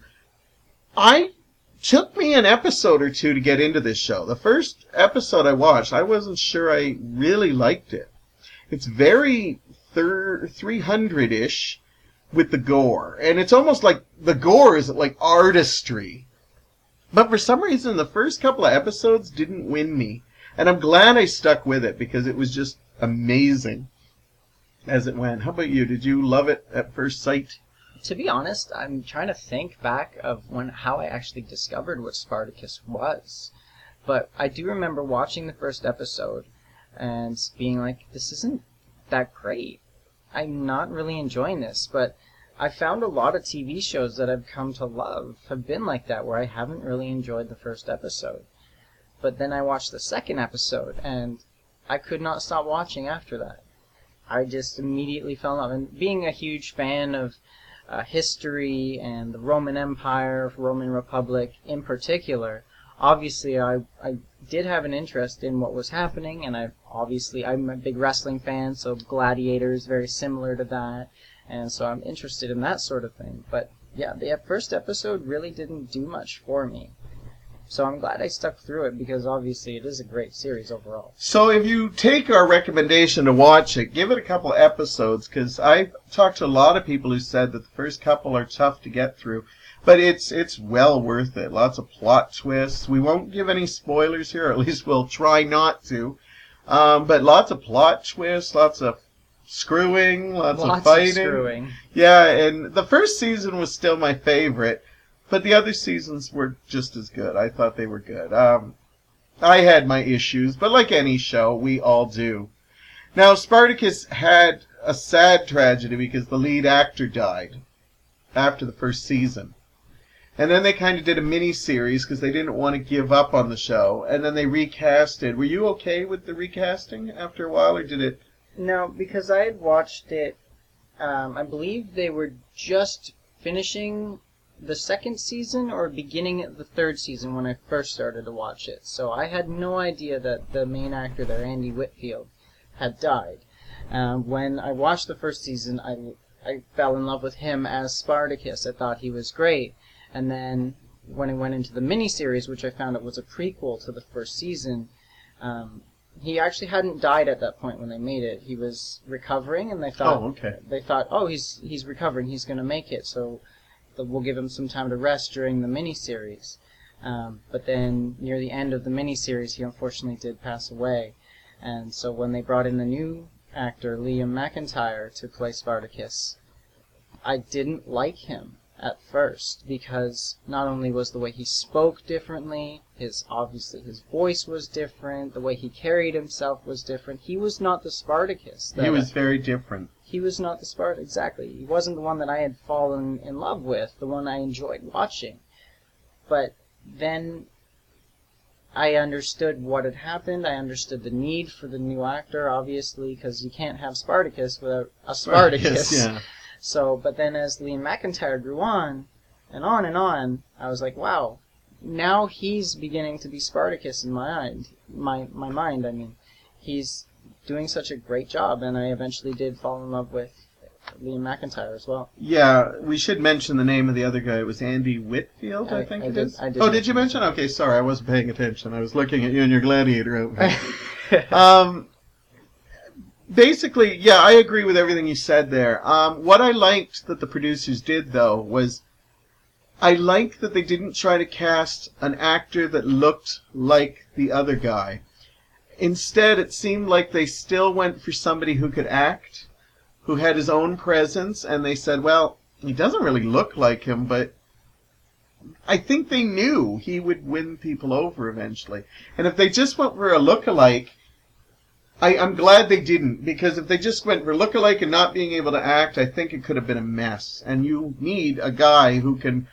took me an episode or two to get into this show. The first episode I watched, I wasn't sure I really liked it. It's very 300-ish with the gore, and it's almost like the gore is like artistry. But for some reason, the first couple of episodes didn't win me. And I'm glad I stuck with it, because it was just amazing as it went. How about you? Did you love it at first sight? To be honest, I'm trying to think back of how I actually discovered what Spartacus was. But I do remember watching the first episode and being like, this isn't that great. I'm not really enjoying this. But I found a lot of TV shows that I've come to love have been like that, where I haven't really enjoyed the first episode. But then I watched the second episode, and I could not stop watching after that. I just immediately fell in love. And being a huge fan of history and the Roman Empire, Roman Republic in particular, obviously I did have an interest in what was happening, and I'm a big wrestling fan, so Gladiators, very similar to that, and so I'm interested in that sort of thing. But yeah, the first episode really didn't do much for me. So I'm glad I stuck through it, because obviously it is a great series overall. So if you take our recommendation to watch it, give it a couple episodes, because I've talked to a lot of people who said that the first couple are tough to get through. But it's well worth it. Lots of plot twists. We won't give any spoilers here, or at least we'll try not to. But lots of plot twists, lots of screwing, lots of fighting. Of screwing. Yeah, and the first season was still my favorite. But the other seasons were just as good. I thought they were good. I had my issues, but like any show, we all do. Now, Spartacus had a sad tragedy because the lead actor died after the first season. And then they kind of did a mini-series because they didn't want to give up on the show. And then they recasted. Were you okay with the recasting after a while, or did it... No, because I had watched it, I believe they were just finishing the second season or beginning of the third season when I first started to watch it. So I had no idea that the main actor there, Andy Whitfield, had died. When I watched the first season, I fell in love with him as Spartacus. I thought he was great. And then when I went into the miniseries, which I found out was a prequel to the first season, he actually hadn't died at that point when they made it. He was recovering, and they thought, oh, he's recovering, he's going to make it, so we'll give him some time to rest during the miniseries. But then near the end of the miniseries, he unfortunately did pass away. And so when they brought in the new actor, Liam McIntyre, to play Spartacus, I didn't like him at first, because not only was the way he spoke differently, obviously his voice was different, the way he carried himself was different. He was not the Spartacus. He was very different. He was not the Spartacus, exactly. He wasn't the one that I had fallen in love with, the one I enjoyed watching. But then I understood what had happened. I understood the need for the new actor, obviously, because you can't have Spartacus without a Spartacus. Yeah. So, but then as Liam McIntyre grew on, I was like, wow, now he's beginning to be Spartacus in my mind. I mean, he's doing such a great job, and I eventually did fall in love with Liam McIntyre as well. Yeah, we should mention the name of the other guy. It was Andy Whitfield, I think it is. Oh, did you mention? Okay, sorry, I wasn't paying attention. I was looking at you in your gladiator outfit. Basically, yeah, I agree with everything you said there. What I liked that the producers did, though, was I liked that they didn't try to cast an actor that looked like the other guy. Instead, it seemed like they still went for somebody who could act, who had his own presence, and they said, well, he doesn't really look like him, but I think they knew he would win people over eventually. And if they just went for a look-alike, I'm glad they didn't, because if they just went for look-alike and not being able to act, I think it could have been a mess. And you need a guy who can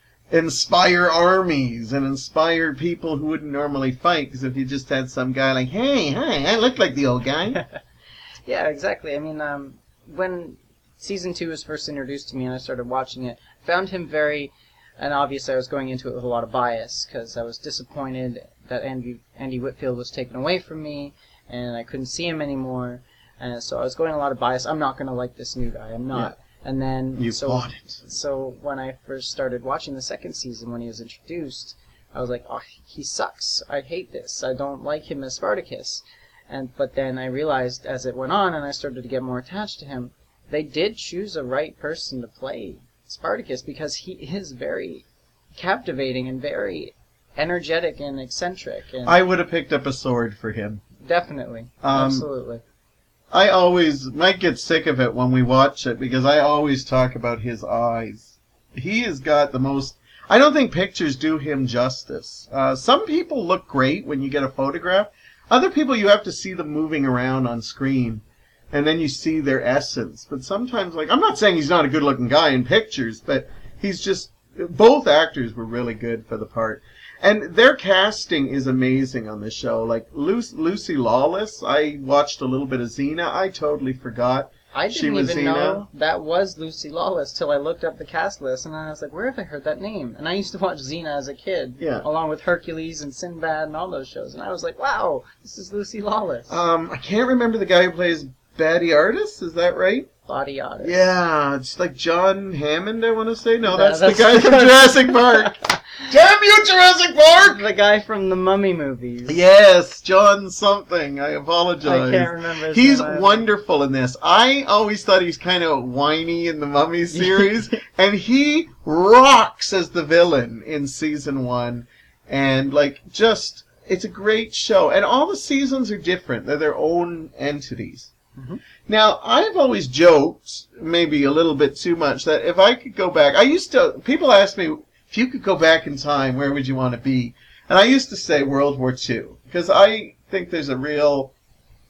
inspire armies and inspire people who wouldn't normally fight, because if you just had some guy like, hey, I look like the old guy. Yeah, exactly. I mean, when Season 2 was first introduced to me and I started watching it, I found him very... And obviously I was going into it with a lot of bias, because I was disappointed that Andy Whitfield was taken away from me, and I couldn't see him anymore. And so I was going a lot of bias. I'm not going to like this new guy. I'm not. Yeah. And then... You bought it. So when I first started watching the second season, when he was introduced, I was like, oh, he sucks. I hate this. I don't like him as Spartacus. But then I realized as it went on and I started to get more attached to him, they did choose a right person to play Spartacus, because he is very captivating and very energetic and eccentric. And I would have picked up a sword for him. Definitely. Absolutely. I always might get sick of it when we watch it, because I always talk about his eyes. He has got the most... I don't think pictures do him justice. Some people look great when you get a photograph. Other people, you have to see them moving around on screen, and then you see their essence. But sometimes, like, I'm not saying he's not a good-looking guy in pictures, but he's just... Both actors were really good for the part. And their casting is amazing on this show. Like, Lucy Lawless, I watched a little bit of Xena. I totally forgot she was Xena. Know that was Lucy Lawless till I looked up the cast list, and I was like, where have I heard that name? And I used to watch Xena as a kid, along with Hercules and Sinbad and all those shows. And I was like, wow, this is Lucy Lawless. I can't remember the guy who plays Batty Artist, is that right? Batty Artist. Yeah, it's like John Hammond, I want to say. No, that's the guy from Jurassic Park. Damn you, Jurassic Park! The guy from the Mummy movies. Yes, John something. I apologize. I can't remember his He's name wonderful in this. I always thought he's kind of whiny in the Mummy series, and he rocks as the villain in season 1. And, like, just, it's a great show. And all the seasons are different. They're their own entities. Mm-hmm. Now, I've always joked, maybe a little bit too much, that if I could go back, people ask me, if you could go back in time, where would you want to be? And I used to say World War II, because I think there's a real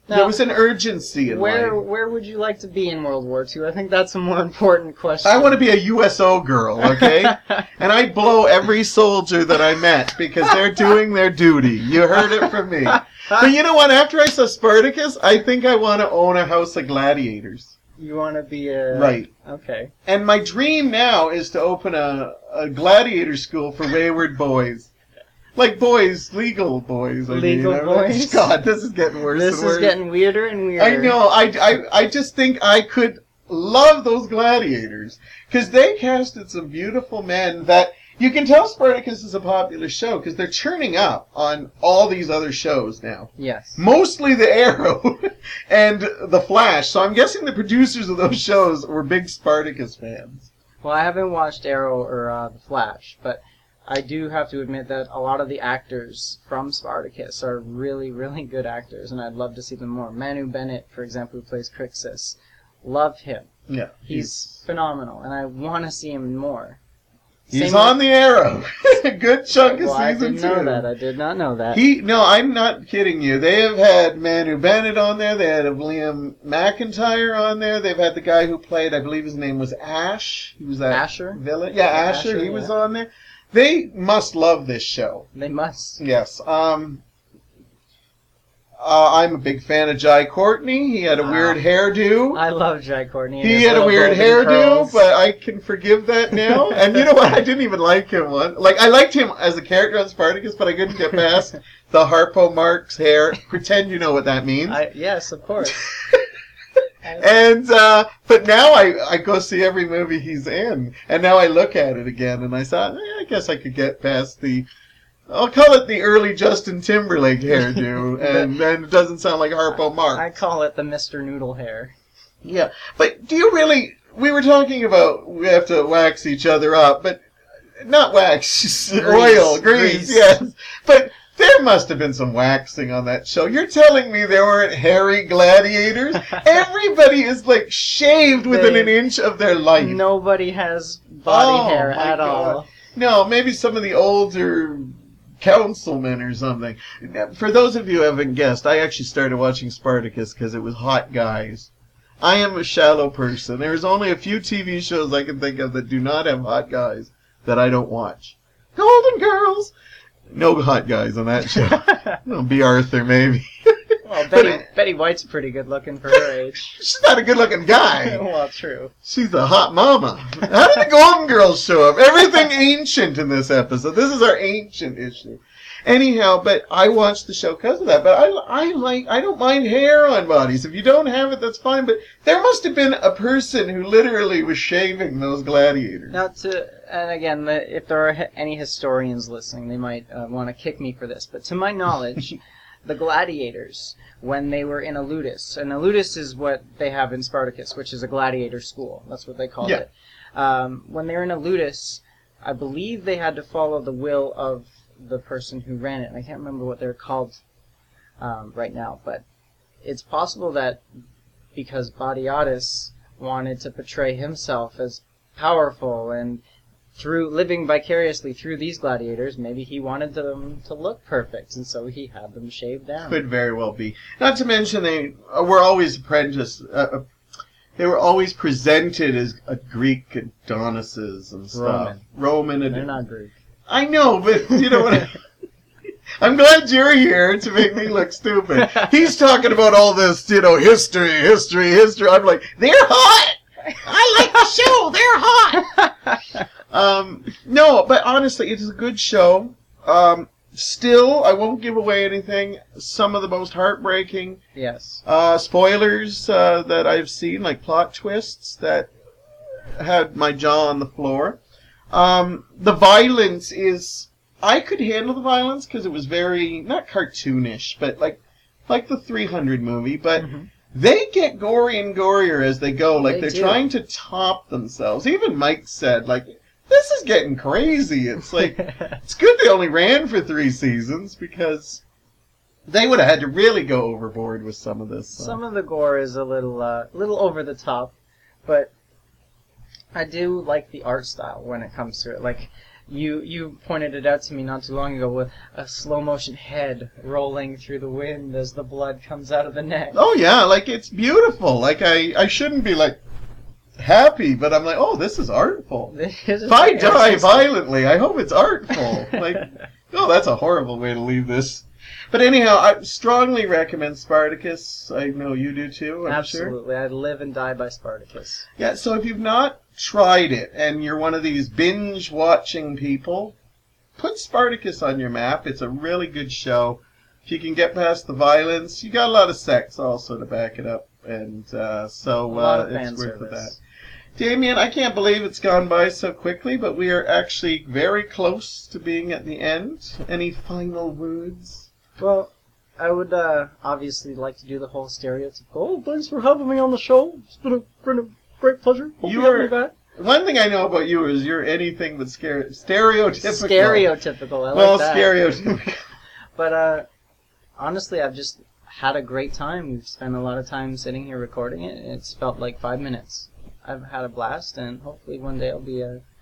There was an urgency in life. Where would you like to be in World War II? I think that's a more important question. I want to be a USO girl, okay? And I blow every soldier that I met because they're doing their duty. You heard it from me. But you know what? After I saw Spartacus, I think I want to own a house of gladiators. You want to be a... Right. Okay. And my dream now is to open a gladiator school for wayward boys. Like boys, legal boys. Legal boys? God, this is getting worse This and worse. is getting weirder and weirder. I know. I just think I could love those gladiators. Because they casted some beautiful men that... You can tell Spartacus is a popular show because they're churning up on all these other shows now. Yes. Mostly the Arrow and the Flash. So I'm guessing the producers of those shows were big Spartacus fans. Well, I haven't watched Arrow or The Flash, but I do have to admit that a lot of the actors from Spartacus are really, really good actors, and I'd love to see them more. Manu Bennett, for example, who plays Crixus. Love him. Yeah. He's phenomenal, and I want to see him more. He's on the Arrow. A good chunk of Well, I season didn't 2. know that. I did not know that. No, I'm not kidding you. They have had Manu Bennett on there. They had Liam McIntyre on there. They've had the guy who played, I believe his name was Ash. He was that Asher? villain. Yeah, Asher. Asher, He was yeah. on there. They must love this show. They must. Yes. I'm a big fan of Jai Courtney. He had a weird hairdo. I love Jai Courtney. and He his had a little weird golden hairdo, curls. but I can forgive that now. And you know what? I didn't even like him once. Like, I liked him as a character on Spartacus, but I couldn't get past the Harpo Marx hair. Pretend you know what that means. Yes, of course. And, but now I go see every movie he's in. And now I look at it again, and I thought, I guess I could get past I'll call it the early Justin Timberlake hairdo, and then it doesn't sound like Harpo Marx. I call it the Mr. Noodle hair. Yeah, but do you really... We were talking about we have to wax each other up, but not wax, oil, grease, yes. But there must have been some waxing on that show. You're telling me there weren't hairy gladiators? Everybody is like shaved within an inch of their life. Nobody has body hair my at God. all. No, maybe some of the older councilmen or something. For those of you who haven't guessed, I actually started watching Spartacus because it was hot guys. I am a shallow person. There's only a few TV shows I can think of that do not have hot guys that I don't watch. Golden Girls! No hot guys on that show. No, B. Arthur, maybe. Well, Betty White's pretty good looking for her age. She's not a good-looking guy. Well, true. She's a hot mama. How did the Golden Girls show up? Everything ancient in this episode. This is our ancient issue. Anyhow, but I watched the show because of that. But I don't mind hair on bodies. If you don't have it, that's fine. But there must have been a person who literally was shaving those gladiators. Now, and again, if there are any historians listening, they might want to kick me for this. But to my knowledge, the gladiators, when they were in Eleutis, and Eleutis is what they have in Spartacus, which is a gladiator school. That's what they called it. When they were in Eleutis, I believe they had to follow the will of the person who ran it. And I can't remember what they're called right now, but it's possible that because Batiatus wanted to portray himself as powerful and through living vicariously through these gladiators, maybe he wanted them to look perfect, and so he had them shaved down. Could very well be. Not to mention they were always they were always presented as a Greek Adonises and stuff. Roman. They're not Greek. I know, but you know what? I'm glad you're here to make me look stupid. He's talking about all this, history. I'm like, they're hot. I like the show. They're hot. No, but honestly, it's a good show. Still, I won't give away anything. Some of the most heartbreaking spoilers that I've seen, like plot twists that had my jaw on the floor. The violence is... I could handle the violence because it was very, not cartoonish, but like the 300 movie, but they get gory and gorier as they go. Like, they're trying to top themselves. Even Mike said, like, this is getting crazy. It's like, it's good they only ran for 3 seasons because they would have had to really go overboard with some of this. Some of the gore is a little over the top, but I do like the art style when it comes to it. Like, You pointed it out to me not too long ago with a slow motion head rolling through the wind as the blood comes out of the neck. Oh yeah, like it's beautiful. Like I shouldn't be like happy, but I'm like, oh, this is artful. If I die violently, I hope it's artful. Like, oh, that's a horrible way to leave this. But anyhow, I strongly recommend Spartacus. I know you do too, I'm sure. Absolutely. I'd live and die by Spartacus. Yeah, so if you've not tried it and you're one of these binge-watching people, put Spartacus on your map. It's a really good show. If you can get past the violence, you got a lot of sex also to back it up. And so it's worth that. Damien, I can't believe it's gone by so quickly, but we are actually very close to being at the end. Any final words? Well, I would obviously like to do the whole stereotypical, oh, thanks for having me on the show. It's been a great pleasure. Hope you have me back. One thing I know about you is you're anything but stereotypical. Stereotypical, I like that. Stereotypical. But honestly, I've just had a great time. We've spent a lot of time sitting here recording it. It's felt like 5 minutes. I've had a blast, and hopefully one day I'll be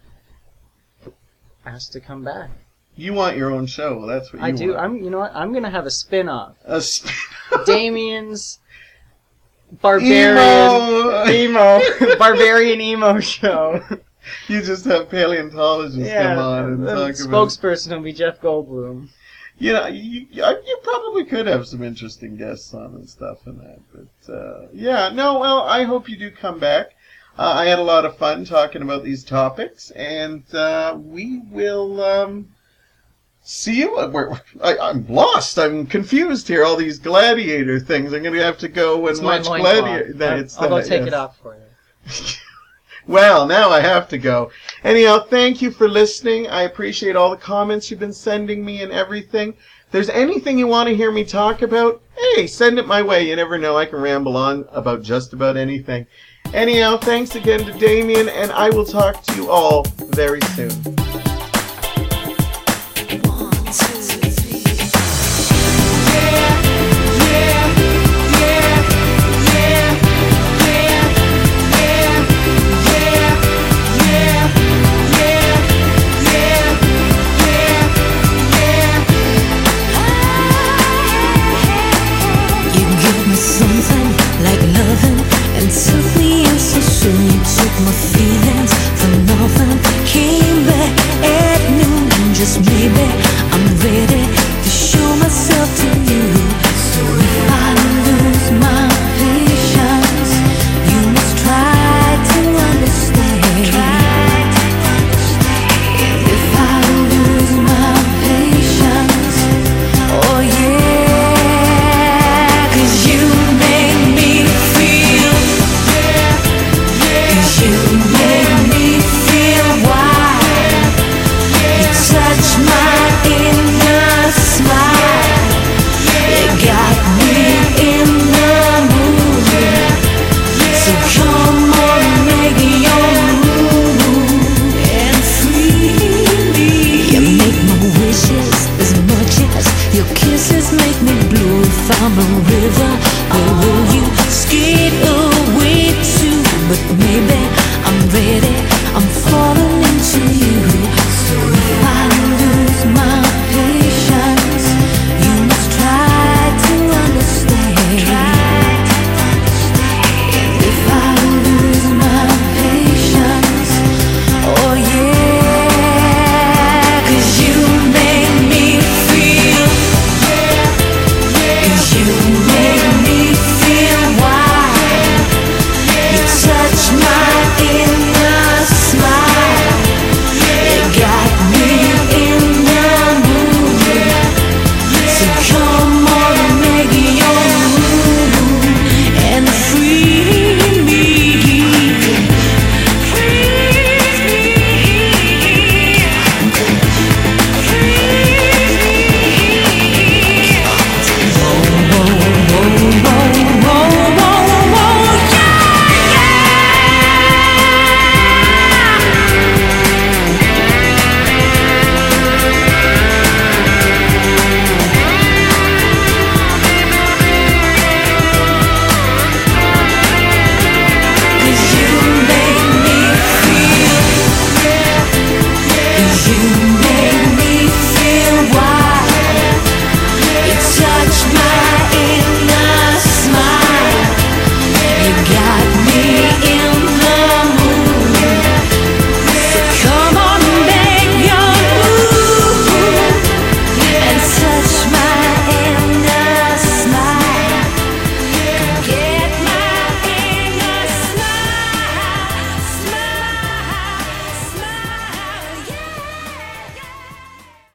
asked to come back. You want your own show. That's what you want. I do. You know what? I'm going to have a spin-off. A spin-off? Damien's barbarian emo show. You just have paleontologists come on and talk about it. The spokesperson will be Jeff Goldblum. You know, you probably could have some interesting guests on and stuff in that. But, I hope you do come back. I had a lot of fun talking about these topics, and we will see you. I'm lost. I'm confused here. All these gladiator things. I'm going to have to go and watch Gladiator. I'll go take it off for you. Well, now I have to go. Anyhow, thank you for listening. I appreciate all the comments you've been sending me and everything. If there's anything you want to hear me talk about, hey, send it my way. You never know. I can ramble on about just about anything. Anyhow, thanks again to Damien, and I will talk to you all very soon. So you took my feelings for nothing, came back at noon, just maybe I'm ready to show myself to you.